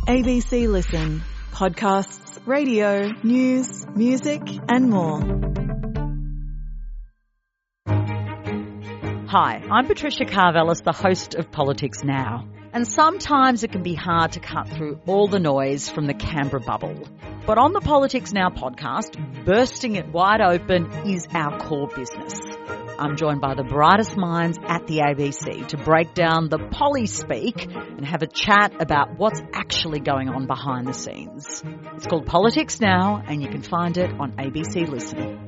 ABC Listen. Podcasts, radio, news, music and more. Hi, I'm Patricia Karvelis, the host of Politics Now. And sometimes it can be hard to cut through all the noise from the Canberra bubble. But on the Politics Now podcast, bursting it wide open is our core business. I'm joined by the brightest minds at the ABC to break down the polly-speak and have a chat about what's actually going on behind the scenes. It's called Politics Now, and you can find it on ABC Listen.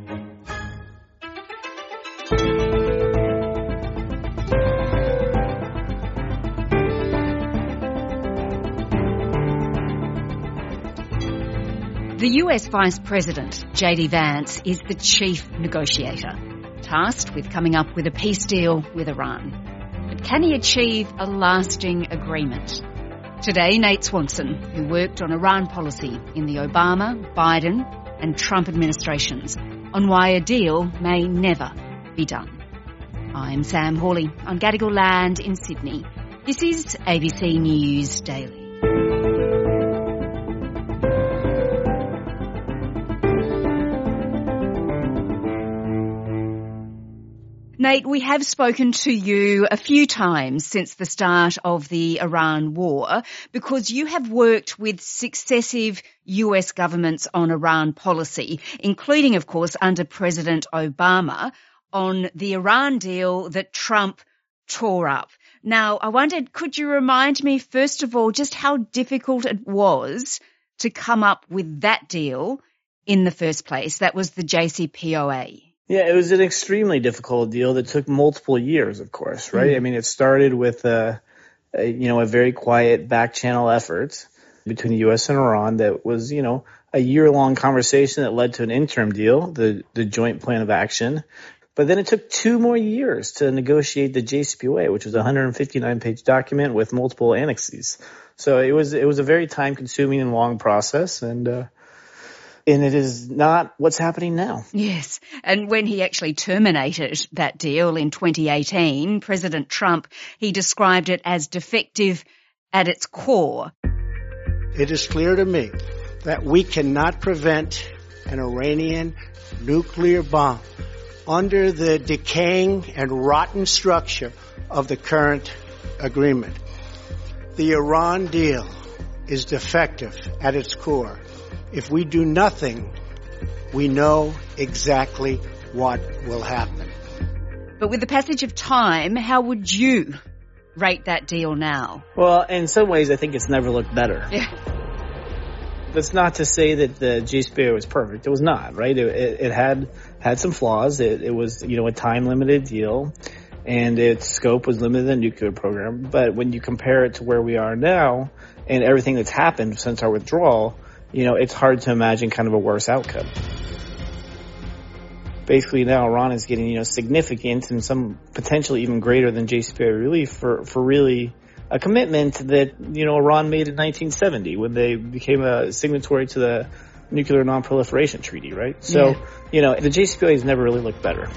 The US Vice President, J.D. Vance, is the chief negotiator, tasked with coming up with a peace deal with Iran. But can he achieve a lasting agreement? Today, Nate Swanson, who worked on Iran policy in the Obama, Biden and Trump administrations, on why a deal may never be done. I'm Sam Hawley on Gadigal land in Sydney. This is ABC News Daily. Nate, we have spoken to you a few times since the start of the Iran war because you have worked with successive US governments on Iran policy, including, of course, under President Obama, on the Iran deal that Trump tore up. Now, I wondered, could you remind me, first of all, just how difficult it was to come up with that deal in the first place? That was the JCPOA. Yeah, it was an extremely difficult deal that took multiple years, of course, right? I mean, it started with a very quiet back channel effort between the U.S. and Iran that was, a year-long conversation that led to an interim deal, the Joint Plan of Action. But then it took 2 more years to negotiate the JCPOA, which was a 159-page document with multiple annexes. So it was a very time-consuming and long process, and it is not what's happening now. Yes. And when he actually terminated that deal in 2018, President Trump, he described it as defective at its core. It is clear to me that we cannot prevent an Iranian nuclear bomb under the decaying and rotten structure of the current agreement. The Iran deal is defective at its core. If we do nothing, we know exactly what will happen. But with the passage of time, how would you rate that deal now? Well, in some ways, I think it's never looked better. Yeah. That's not to say that the JCPOA was perfect. It was not, right? It had some flaws. It was, a time-limited deal, and its scope was limited to the nuclear program. But when you compare it to where we are now and everything that's happened since our withdrawal, it's hard to imagine kind of a worse outcome. Basically now Iran is getting, significant and some potentially even greater than JCPOA relief for really a commitment that, Iran made in 1970 when they became a signatory to the Nuclear Non-Proliferation Treaty, right? So, the JCPOA has never really looked better.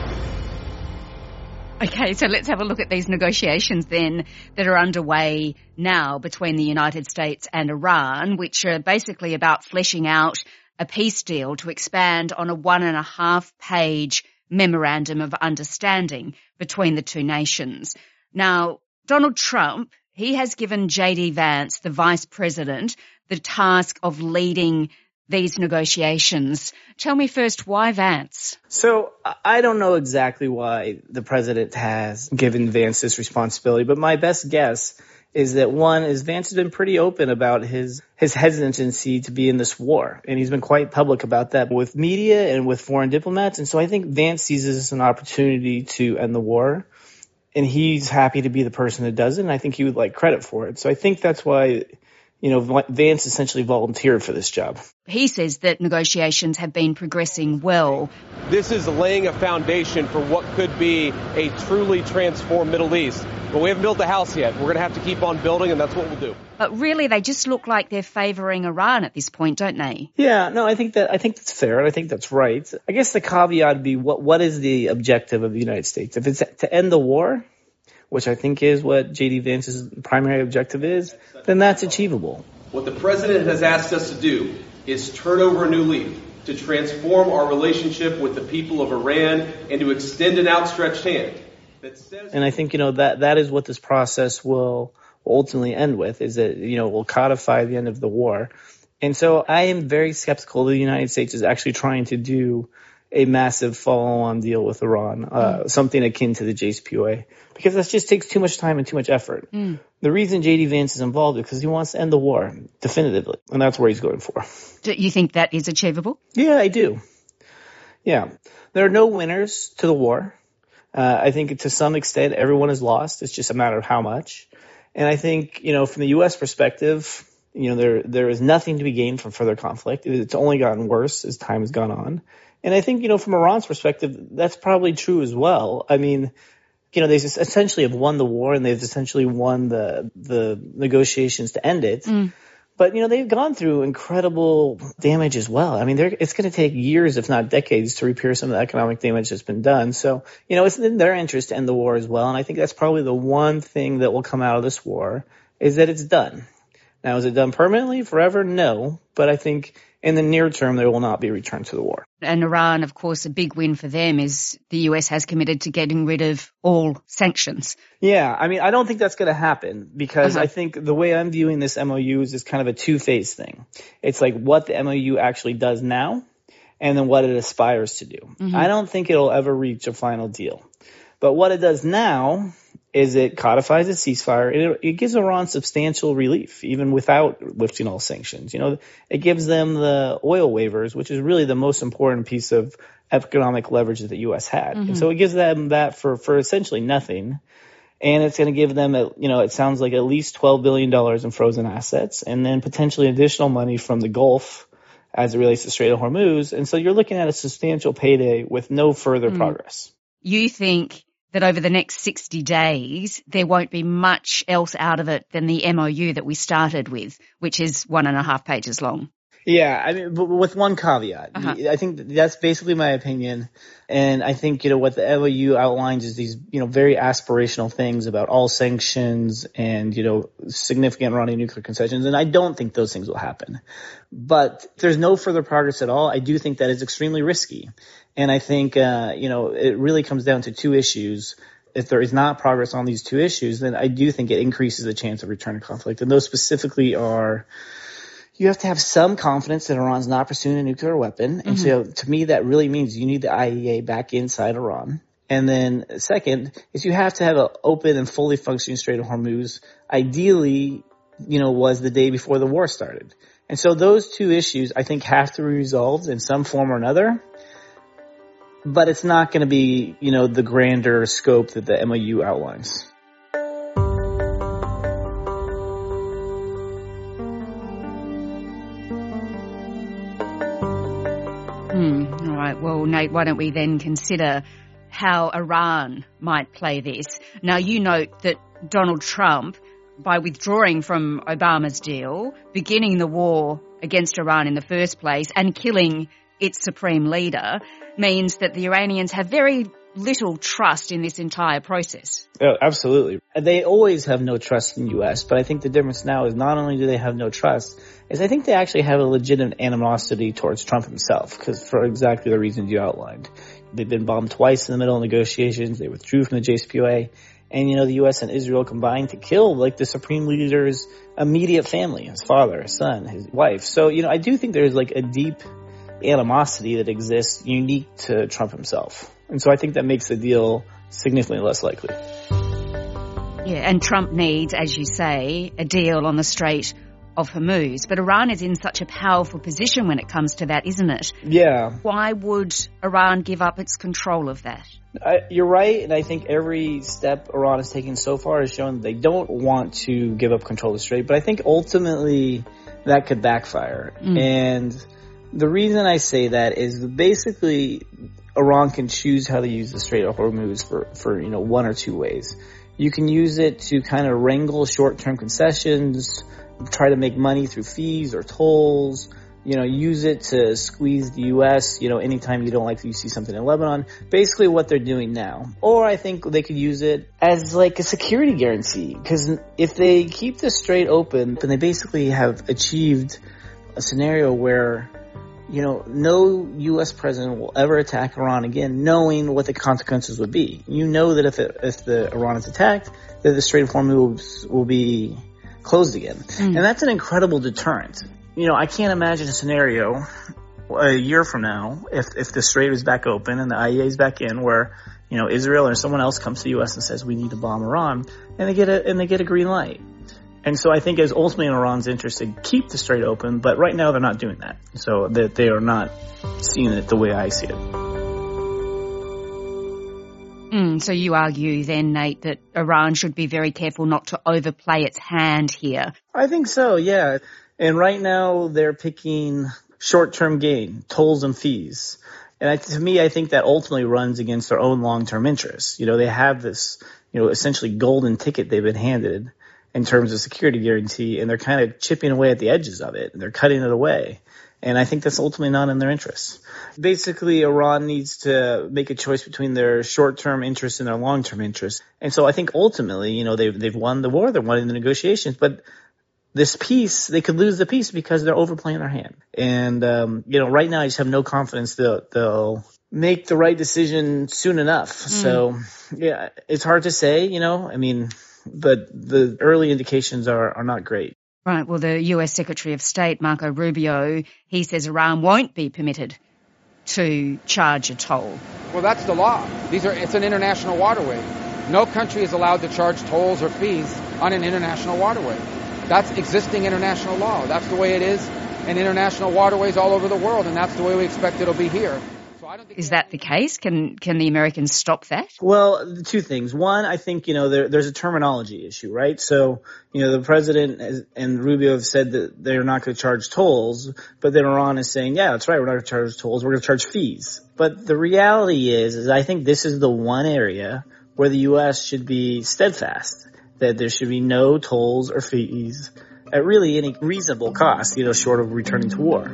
Okay, so let's have a look at these negotiations then that are underway now between the United States and Iran, which are basically about fleshing out a peace deal to expand on a 1.5-page memorandum of understanding between the two nations. Now, Donald Trump, he has given J.D. Vance, the Vice President, the task of leading these negotiations. Tell me first, why Vance? So I don't know exactly why the president has given Vance this responsibility, but my best guess is that one is Vance has been pretty open about his hesitancy to be in this war. And he's been quite public about that with media and with foreign diplomats. And so I think Vance sees this as an opportunity to end the war. And he's happy to be the person that does it. And I think he would like credit for it. So I think that's why Vance essentially volunteered for this job. He says that negotiations have been progressing well. This is laying a foundation for what could be a truly transformed Middle East. But we haven't built the house yet. We're going to have to keep on building, and that's what we'll do. But really, they just look like they're favouring Iran at this point, don't they? Yeah, no, I think that's fair, and I think that's right. I guess the caveat would be what is the objective of the United States? If it's to end the war, which I think is what J.D. Vance's primary objective is, then that's achievable. What the president has asked us to do is turn over a new leaf, to transform our relationship with the people of Iran and to extend an outstretched hand. And I think, that is what this process will ultimately end with, is that, will codify the end of the war. And so I am very skeptical that the United States is actually trying to do a massive follow-on deal with Iran, something akin to the JCPOA, because that just takes too much time and too much effort. The reason J.D. Vance is involved is because he wants to end the war definitively, and that's where he's going for. Do you think that is achievable? Yeah, I do. Yeah. There are no winners to the war. I think to some extent everyone is lost. It's just a matter of how much. And I think, from the U.S. perspective, there is nothing to be gained from further conflict. It's only gotten worse as time has gone on. And I think, from Iran's perspective, that's probably true as well. I mean, they essentially have won the war and they've essentially won the negotiations to end it. But, they've gone through incredible damage as well. I mean, it's going to take years, if not decades, to repair some of the economic damage that's been done. So, it's in their interest to end the war as well. And I think that's probably the one thing that will come out of this war is that it's done. Now, is it done permanently, forever? No. But I think in the near term, there will not be a return to the war. And Iran, of course, a big win for them is the US has committed to getting rid of all sanctions. Yeah, I mean, I don't think that's going to happen because I think the way I'm viewing this MOU is kind of a two-phase thing. It's like what the MOU actually does now and then what it aspires to do. I don't think it'll ever reach a final deal. But what it does now is it codifies a ceasefire. It gives Iran substantial relief, even without lifting all sanctions. It gives them the oil waivers, which is really the most important piece of economic leverage that the U.S. had. And so it gives them that for essentially nothing. And it's going to give them, it sounds like at least $12 billion in frozen assets and then potentially additional money from the Gulf as it relates to Strait of Hormuz. And so you're looking at a substantial payday with no further progress. You think that over the next 60 days, there won't be much else out of it than the MOU that we started with, which is 1.5 pages long. Yeah, I mean, but with one caveat. I think that's basically my opinion. And I think, what the MOU outlines is these, very aspirational things about all sanctions and, significant Iranian nuclear concessions. And I don't think those things will happen. But if there's no further progress at all, I do think that is extremely risky. And I think, it really comes down to two issues. If there is not progress on these two issues, then I do think it increases the chance of return to conflict. And those specifically are, you have to have some confidence that Iran's not pursuing a nuclear weapon. And so to me, that really means you need the IAEA back inside Iran. And then second is you have to have an open and fully functioning Strait of Hormuz. Ideally, was the day before the war started. And so those two issues, I think, have to be resolved in some form or another. But it's not going to be, the grander scope that the MOU outlines. All right. Well, Nate, why don't we then consider how Iran might play this? Now, you note that Donald Trump, by withdrawing from Obama's deal, beginning the war against Iran in the first place and killing its supreme leader, means that the Iranians have very little trust in this entire process. Oh, absolutely. They always have no trust in the U.S., but I think the difference now is not only do they have no trust, is I think they actually have a legitimate animosity towards Trump himself, because for exactly the reasons you outlined. They've been bombed twice in the middle of negotiations. They withdrew from the JCPOA. And, the U.S. and Israel combined to kill, the supreme leader's immediate family, his father, his son, his wife. So, I do think there's, a deep animosity that exists unique to Trump himself. And so I think that makes the deal significantly less likely. Yeah, and Trump needs, as you say, a deal on the Strait of Hormuz. But Iran is in such a powerful position when it comes to that, isn't it? Yeah. Why would Iran give up its control of that? You're right, and I think every step Iran has taken so far has shown that they don't want to give up control of the Strait. But I think ultimately that could backfire. And the reason I say that is basically Iran can choose how to use the Strait of Hormuz for one or two ways. You can use it to kind of wrangle short-term concessions, try to make money through fees or tolls, use it to squeeze the U.S., anytime you don't like you see something in Lebanon. Basically what they're doing now. Or I think they could use it as like a security guarantee. Because if they keep the Strait open, then they basically have achieved a scenario where, no U.S. president will ever attack Iran again, knowing what the consequences would be. You know that if the Iran is attacked, that the Strait of Hormuz will be closed again. And that's an incredible deterrent. I can't imagine a scenario a year from now, if the Strait is back open and the IEA is back in, where, Israel or someone else comes to the U.S. and says, we need to bomb Iran, and they get a green light. And so I think it's ultimately in Iran's interest to keep the Strait open, but right now they're not doing that. So that they are not seeing it the way I see it. So you argue then, Nate, that Iran should be very careful not to overplay its hand here. I think so, yeah. And right now they're picking short-term gain, tolls and fees. And to me, I think that ultimately runs against their own long-term interests. They have this, essentially golden ticket they've been handed in terms of security guarantee, and they're kind of chipping away at the edges of it, and they're cutting it away. And I think that's ultimately not in their interests. Basically, Iran needs to make a choice between their short-term interests and their long-term interests. And so I think ultimately, they've won the war, they're winning the negotiations, but this peace, they could lose the peace because they're overplaying their hand. And, right now I just have no confidence they'll make the right decision soon enough. So, yeah, it's hard to say, but the early indications are not great. Right. Well, the US Secretary of State, Marco Rubio, he says Iran won't be permitted to charge a toll. Well, that's the law. It's an international waterway. No country is allowed to charge tolls or fees on an international waterway. That's existing international law. That's the way it is in international waterways all over the world, and that's the way we expect it'll be here. Is that the case? Can the Americans stop that? Well, two things. One, I think, there's a terminology issue, right? So, the president and Rubio have said that they're not going to charge tolls, but then Iran is saying, yeah, that's right, we're not going to charge tolls, we're going to charge fees. But the reality is I think this is the one area where the U.S. should be steadfast, that there should be no tolls or fees at really any reasonable cost, short of returning to war.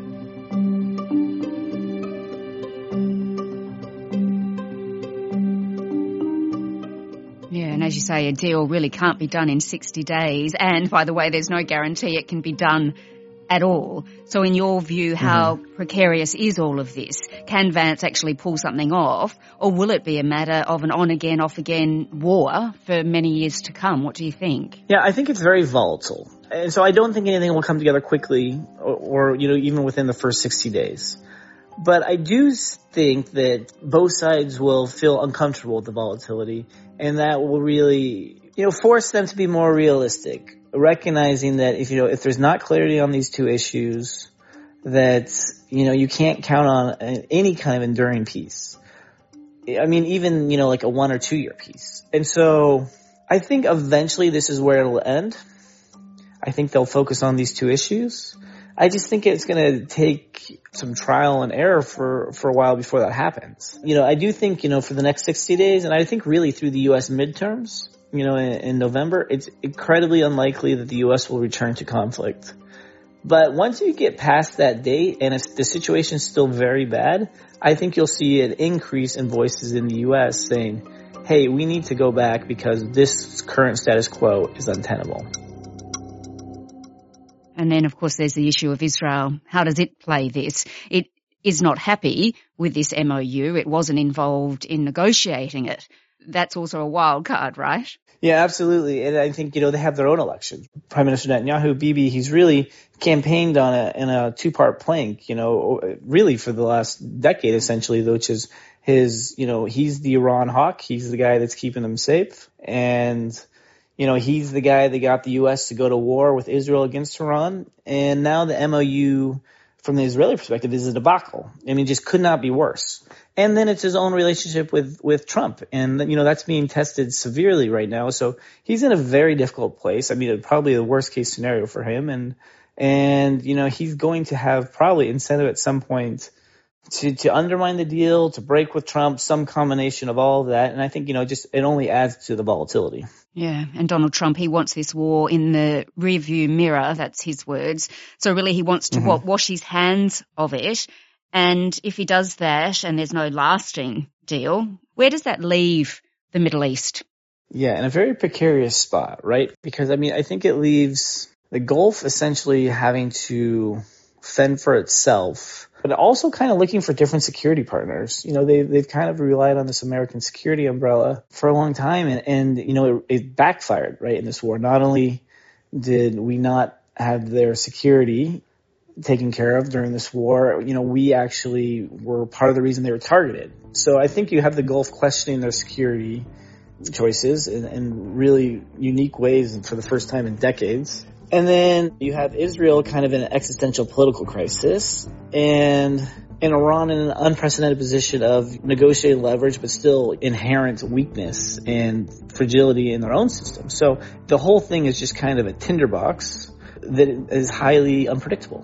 Yeah, and as you say, a deal really can't be done in 60 days. And by the way, there's no guarantee it can be done at all. So in your view, how precarious is all of this? Can Vance actually pull something off, or will it be a matter of an on-again, off-again war for many years to come? What do you think? Yeah, I think it's very volatile. And so I don't think anything will come together quickly or even within the first 60 days. But I do think that both sides will feel uncomfortable with the volatility, and that will really, force them to be more realistic, recognizing that if there's not clarity on these two issues, that, you can't count on any kind of enduring peace. I mean, even, like a 1 or 2 year peace. And so I think eventually this is where it'll end. I think they'll focus on these two issues. I just think it's going to take some trial and error for a while before that happens. I do think, for the next 60 days, and I think really through the U.S. midterms, in November, it's incredibly unlikely that the U.S. will return to conflict. But once you get past that date, and if the situation is still very bad, I think you'll see an increase in voices in the U.S. saying, hey, we need to go back because this current status quo is untenable. And then, of course, there's the issue of Israel. How does it play this? It is not happy with this MOU. It wasn't involved in negotiating it. That's also a wild card, right? Yeah, absolutely. And I think, they have their own election. Prime Minister Netanyahu, Bibi, he's really campaigned in a two-part plank, really for the last decade, essentially, which is his, he's the Iran hawk. He's the guy that's keeping them safe. And he's the guy that got the U.S. to go to war with Israel against Iran. And now the MOU, from the Israeli perspective, is a debacle. I mean, just could not be worse. And then it's his own relationship with Trump. And, that's being tested severely right now. So he's in a very difficult place. I mean, probably the worst case scenario for him. And he's going to have probably incentive at some point to undermine the deal, to break with Trump, some combination of all of that. And I think, it only adds to the volatility. Yeah, and Donald Trump, he wants this war in the rearview mirror, that's his words. So really he wants to wash his hands of it. And if he does that and there's no lasting deal, where does that leave the Middle East? Yeah, in a very precarious spot, right? Because, I think it leaves the Gulf essentially having to fend for itself, but also kind of looking for different security partners. They've kind of relied on this American security umbrella for a long time, and it backfired, right, in this war. Not only did we not have their security taken care of during this war, we actually were part of the reason they were targeted. So I think you have the Gulf questioning their security choices in really unique ways for the first time in decades. And then you have Israel kind of in an existential political crisis, and Iran in an unprecedented position of negotiated leverage, but still inherent weakness and fragility in their own system. So the whole thing is just kind of a tinderbox that is highly unpredictable.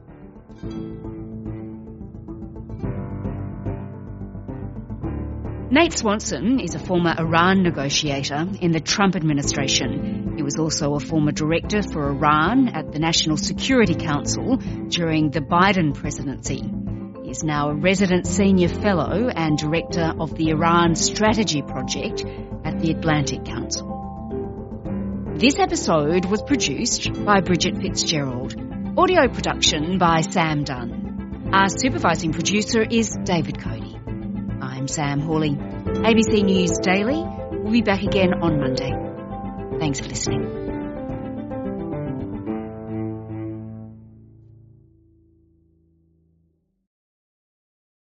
Nate Swanson is a former Iran negotiator in the Trump administration. He was also a former director for Iran at the National Security Council during the Biden presidency. He is now a resident senior fellow and director of the Iran Strategy Project at the Atlantic Council. This episode was produced by Bridget Fitzgerald. Audio production by Sam Dunn. Our supervising producer is David Cody. I'm Sam Hawley. ABC News Daily. We'll be back again on Monday. Thanks for listening.